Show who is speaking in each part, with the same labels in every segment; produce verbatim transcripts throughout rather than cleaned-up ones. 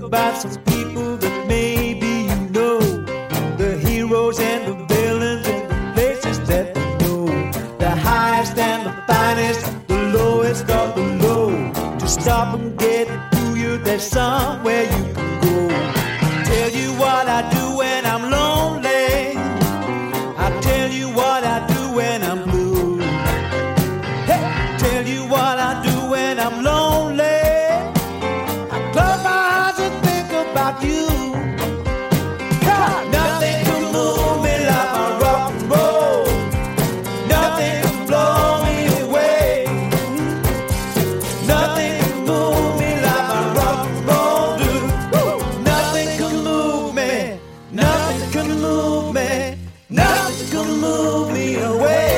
Speaker 1: about some people that maybe you know, the heroes and the villains and the places that we know, the highest and the finest, the lowest of the low. To stop and get to you, there's somewhere you can go. Tell you what I do when I'm lonely, I tell you what I do when I'm blue. Hey, tell you what I do when I'm lonely. I close my eyes and think about you. God, nothing can move me like my rock and roll. Nothing can blow me away. Nothing can move me like my rock and roll do. Nothing can move me. Nothing can move me. Nothing can move me away.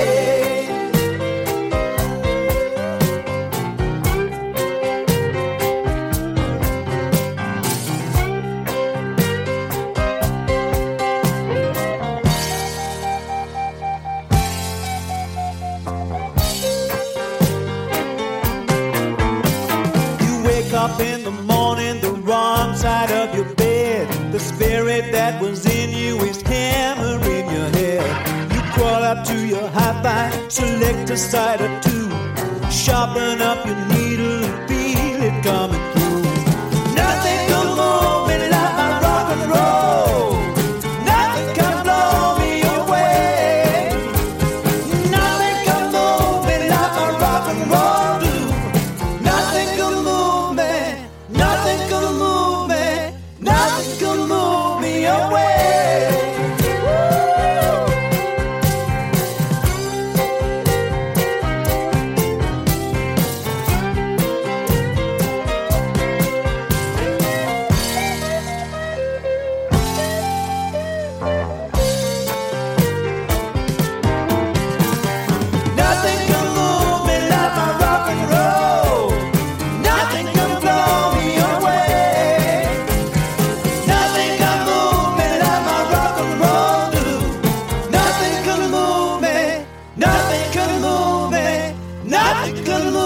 Speaker 1: You wake up in the morning, the wrong side of your bed. The spirit that was in you is hammering your head. You crawl up to your hi-fi, select a side or two, sharpen up your needle and feel it coming through. Nothing can move me like my rock and roll. Nothing can blow me away. Nothing can move me like my rock and roll do. Nothing can move me. Nothing can move me. Nothing can move me away. Nothing can move me like my rock and roll. Nothing can blow me away. Nothing can move me like my rock and roll do. Nothing can move me. Nothing can move me. Nothing can move me.